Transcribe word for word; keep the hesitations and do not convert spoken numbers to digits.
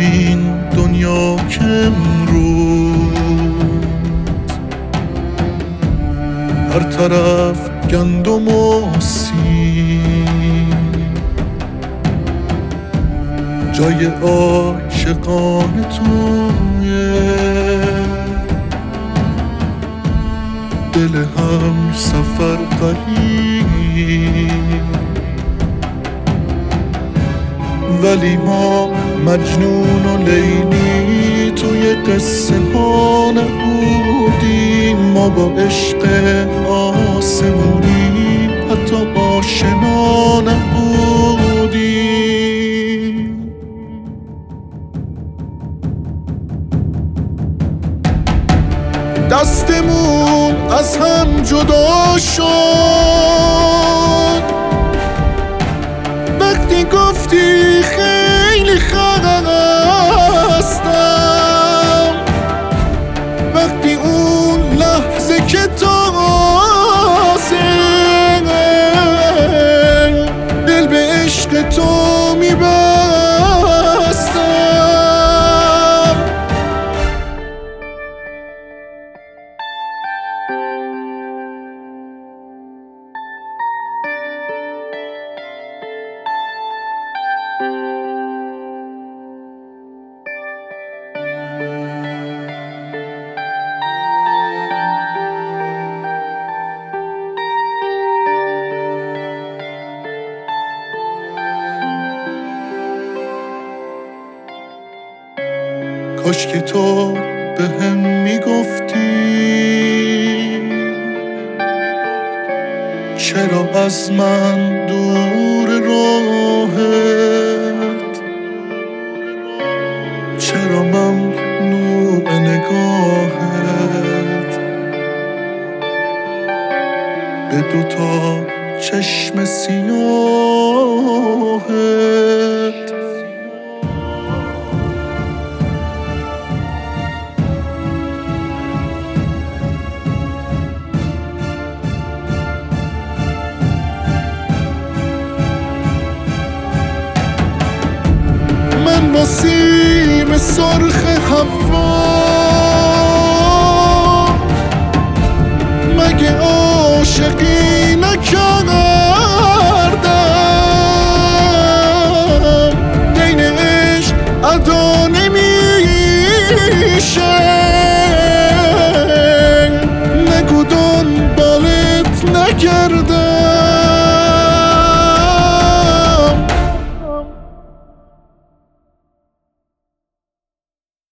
این دنیا که امروز هر طرف گندم و سیب جای عاشقان تویه، دل هم سفر قریب، ولی ما مجنون و لیلی توی قصه ها نبودیم. ما با عشق آسمونی حتی آشنا نبودیم. دستمون از هم جدا شد وقتی گفتی خیلی خستم، وقتی اون لحظه که تازه دل به عشق تو میبستم. کاش که تو به هم میگفتی چرا از من دور راهت، چرا ممنوع نگاهت، به دوتا چشم سیاهت. با سیم سرخ هوا مگه عاشقی